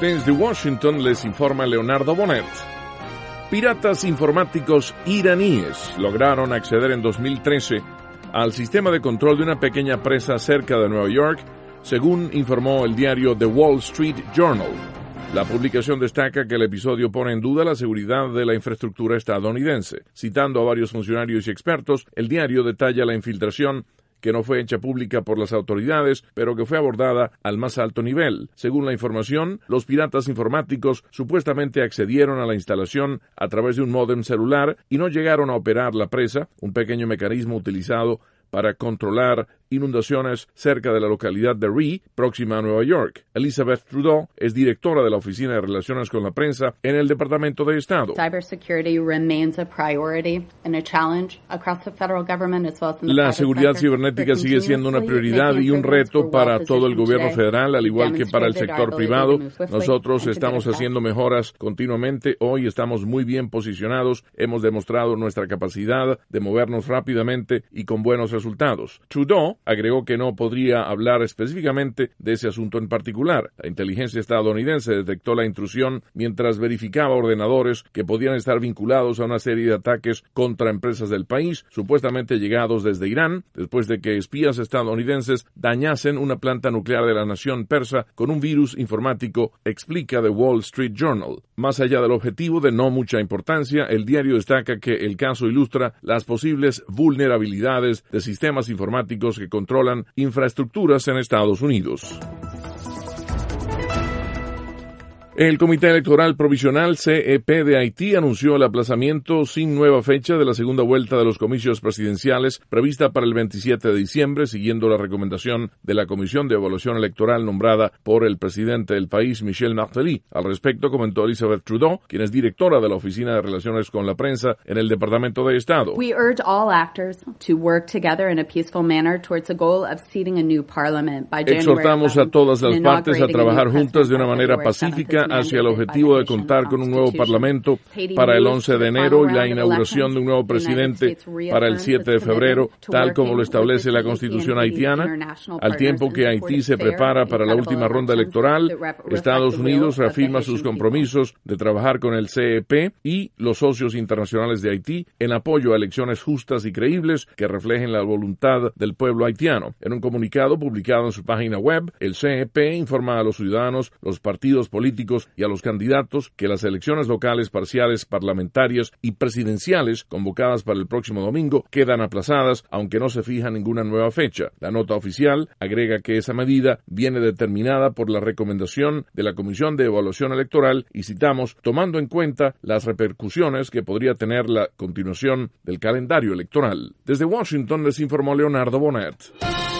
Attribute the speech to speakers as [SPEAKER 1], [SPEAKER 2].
[SPEAKER 1] Desde Washington les informa Leonardo Bonet. Piratas informáticos iraníes lograron acceder en 2013 al sistema de control de una pequeña presa cerca de Nueva York, según informó el diario The Wall Street Journal. La publicación destaca que el episodio pone en duda la seguridad de la infraestructura estadounidense. Citando a varios funcionarios y expertos, el diario detalla la infiltración que no fue hecha pública por las autoridades, pero que fue abordada al más alto nivel. Según la información, los piratas informáticos supuestamente accedieron a la instalación a través de un módem celular y no llegaron a operar la presa, un pequeño mecanismo utilizado para controlar inundaciones cerca de la localidad de Ree, próxima a Nueva York. Elizabeth Trudeau es directora de la Oficina de Relaciones con la Prensa en el Departamento de Estado. La seguridad cibernética sigue siendo una prioridad y un reto para todo el gobierno federal, al igual que para el sector privado. Nosotros estamos haciendo mejoras continuamente. Hoy estamos muy bien posicionados. Hemos demostrado nuestra capacidad de movernos rápidamente y con buenos resultados. Trudeau agregó que no podría hablar específicamente de ese asunto en particular. La inteligencia estadounidense detectó la intrusión mientras verificaba ordenadores que podían estar vinculados a una serie de ataques contra empresas del país, supuestamente llegados desde Irán, después de que espías estadounidenses dañasen una planta nuclear de la nación persa con un virus informático, explica The Wall Street Journal. Más allá del objetivo de no mucha importancia, el diario destaca que el caso ilustra las posibles vulnerabilidades de sistemas informáticos que controlan infraestructuras en Estados Unidos. El Comité Electoral Provisional CEP de Haití anunció el aplazamiento sin nueva fecha de la segunda vuelta de los comicios presidenciales prevista para el 27 de diciembre, siguiendo la recomendación de la Comisión de Evaluación Electoral nombrada por el presidente del país, Michel Martelly. Al respecto, comentó Elizabeth Trudeau, quien es directora de la Oficina de Relaciones con la Prensa en el Departamento de Estado.
[SPEAKER 2] We urge all actors to work together in a peaceful manner towards the goal of seating a new parliament by January 11th.
[SPEAKER 1] Exhortamos a todas las partes a trabajar juntas de una manera pacífica hacia el objetivo de contar con un nuevo parlamento para el 11 de enero y la inauguración de un nuevo presidente para el 7 de febrero, tal como lo establece la Constitución haitiana. Al tiempo que Haití se prepara para la última ronda electoral, Estados Unidos reafirma sus compromisos de trabajar con el CEP y los socios internacionales de Haití en apoyo a elecciones justas y creíbles que reflejen la voluntad del pueblo haitiano. En un comunicado publicado en su página web, el CEP informa a los ciudadanos, los partidos políticos y a los candidatos que las elecciones locales parciales, parlamentarias y presidenciales convocadas para el próximo domingo quedan aplazadas, aunque no se fija ninguna nueva fecha. La nota oficial agrega que esa medida viene determinada por la recomendación de la Comisión de Evaluación Electoral y citamos, tomando en cuenta las repercusiones que podría tener la continuación del calendario electoral. Desde Washington les informó Leonardo Bonet.